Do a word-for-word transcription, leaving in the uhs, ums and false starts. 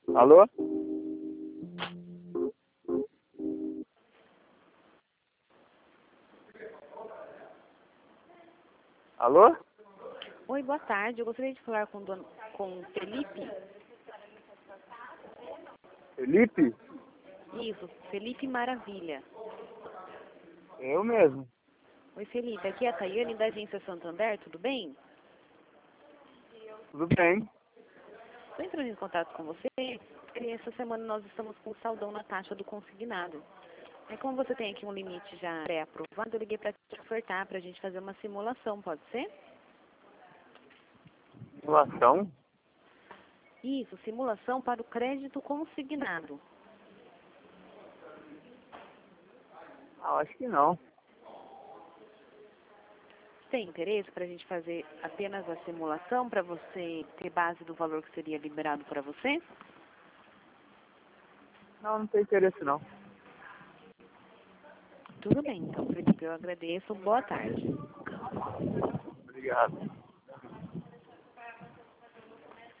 Alô? Alô? Oi, boa tarde. Eu gostaria de falar com, don... com Felipe. Felipe? Isso, Felipe Maravilha. Eu mesmo. Oi, Felipe. Aqui é a Tayane da Agência Santander, tudo bem? Tudo bem? Estou entrando em contato com você porque essa semana nós estamos com saldão na taxa do consignado. É como você tem aqui um limite já pré-aprovado, eu liguei para te ofertar para a gente fazer uma simulação, pode ser? Simulação? Isso, simulação para o crédito consignado. Ah, acho que não. Tem interesse para a gente fazer apenas a simulação para você ter base do valor que seria liberado para você? Não, não tem interesse não. Tudo bem, então, Felipe, eu agradeço. Boa tarde. Obrigado.